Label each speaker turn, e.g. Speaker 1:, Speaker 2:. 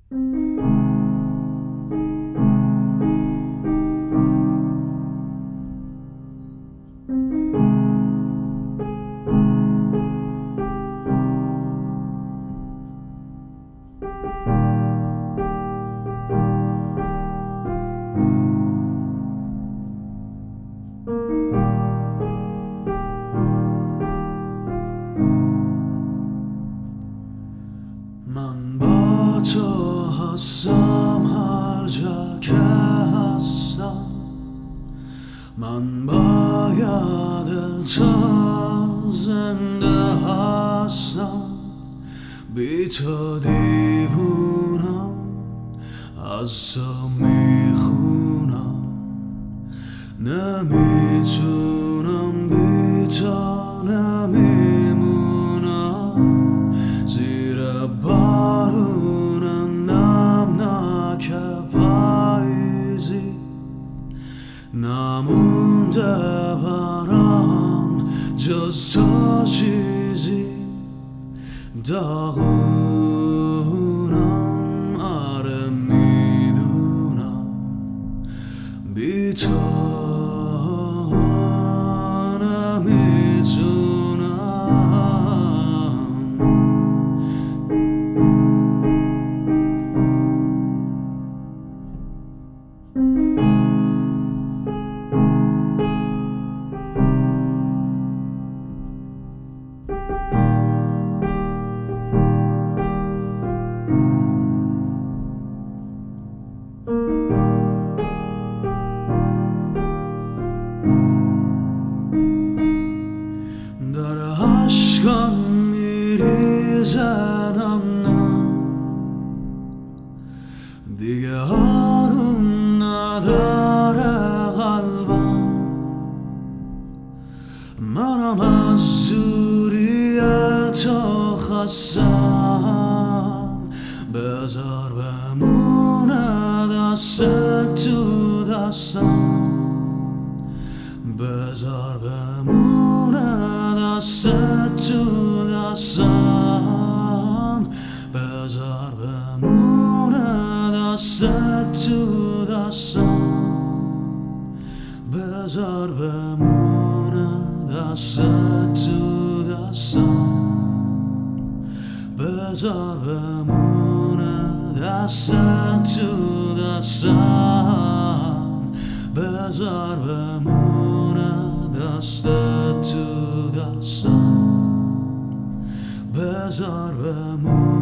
Speaker 1: من با تو هستم هر جا که هستم، من با یاد تو زنده هستم. بی تو دیوونم، از تو میخونم، نمیتونم بی تو نمیمونم. زیر بارون نمناک پاییزی نمونده برام جز تو چیزی. داغونم، آره میدونم، بی تو نمیتونم. داره عشقم میریزنم، نه دیگه آروم نداره قلبم. منم از دوری تو خستم، بذار بمونه دست تو دستم، بذار بمونه دست تو دستم، بذار بمونه دست تو دستم، بذار بمونه دست تو دستم، بذار بمونه دست تو دستم، بذار بمونه دست تو دستم، بذار بمونه